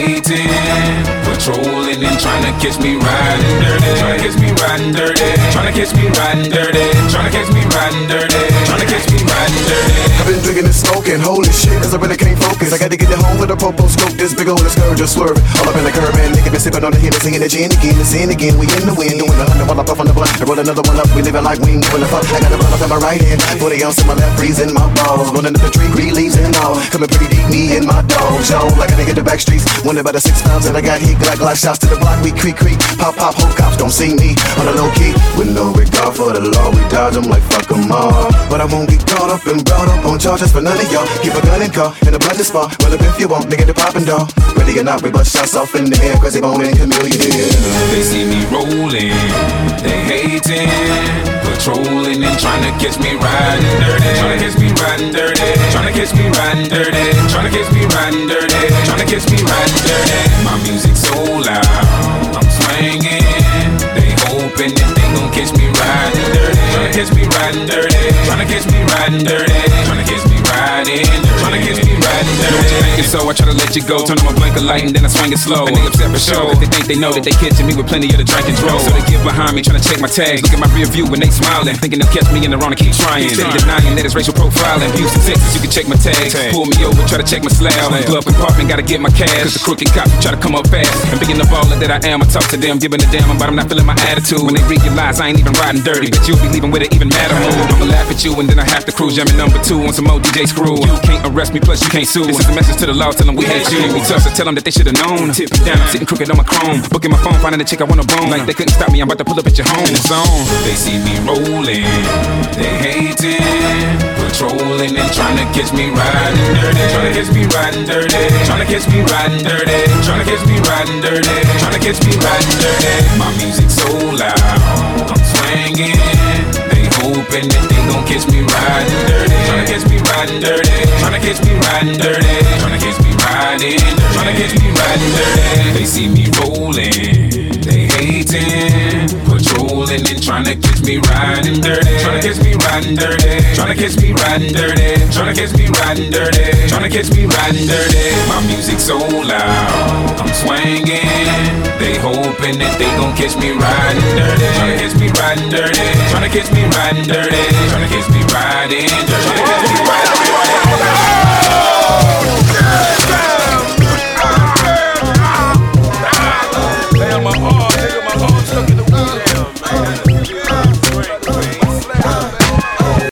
hating, patrolling and trying to catch me riding dirty. Trying to catch me riding dirty. Trying to catch me riding dirty. Trying to catch me riding dirty. Trying to catch me riding dirty. I've been drinking and smoking, holy shit, cause I really can't focus. I got to get it home with a popo scope, this big old scourge just swerving. All up in the curb, man, nigga been sipping on the Hennessy and the gin again, the sin again. We in the wind, doing 100 while I puff on the blunt. I roll another one up, we living like we ain't giving a fuck. I got a run up in my right hand, 40 ounce in my left, freezing my balls. Running up the tree, green leaves and all. Coming pretty deep, me and my dogs, yo. Like a nigga the back streets, wondering about the 6 pounds and I got hit, glock shots to the block, we creak, pop, whole cops don't see me on the low key. With no regard for the law, we dodge them like fuck them all. But I won't get caught up and brought up on charges for none of y'all. Keep a gun and car in a blood spot. Well, if you want, nigga, the poppin' dog. Ready or not, we bust shots off in the air, cause they bone and chameleon. They see me rolling, they hating, patrolling and trying to catch me riding dirty. Trying to catch me riding dirty. Trying to catch me riding dirty. Trying to catch me riding dirty. Trying to catch me riding dirty. My music's so loud, I'm swinging. They hoping that they gon' catch me riding dirty. Trying to catch me riding dirty. Trying to catch me riding dirty. Trying to catch me riding dirty. Trying to catch me riding dirty. Know what you thinking, so I try to let you go. Turn on my blinker light and then I swing it slow. And they upset for sure, cause they think they know that they catching me with plenty of the drink and throw. So they get behind me trying to check my tags. Look at my rear view when they smiling, thinking they'll catch me in the wrong and keep trying. Steady denying that it's racial profiling. Houston, Texas, you can check my tags. Pull me over, try to check my slab. Glove compartment, gotta get my cash. Cause the crooked cops try to come up fast. And being the baller that I am, I talk to them, giving a damn about I'm not feeling my attitude. When they realize I ain't even riding dirty, but you'll be leaving with it even madder mood. I'ma laugh at you and then I have to cruise. Jamming number 2 on some more DJ screw. You can't arrest me, plus you can't sue. This is a message to the law, tell them we hate you. We tough, so tell them that they should've known. Tip me down, sitting crooked on my chrome. Booking my phone, finding a chick I wanna bone. Like they couldn't stop me, I'm about to pull up at your home. In the zone. They see me rolling, they hating, patrolling and trying to catch me riding dirty. Trying to catch me riding dirty. Trying to catch me riding dirty. Trying to catch me riding dirty. Trying to catch me riding dirty. My music's so loud, I'm swinging. They hoping that they gon' catch me riding dirty. Trying to catch me riding dirty. Trying to catch me riding dirty. Trying to catch me riding dirty. Trying to catch me riding dirty. They see me rolling, they hating, patrolling and trying to catch me riding dirty. Trying to catch me riding dirty. Trying to catch me riding dirty. Trying to catch me riding dirty. Trying to catch me riding dirty. My music's so loud, I'm swinging. They hoping that they gon' catch me riding dirty. Trying to catch me riding dirty. Trying to catch me riding dirty. Trying to catch me riding dirty. Trying to catch me riding dirty.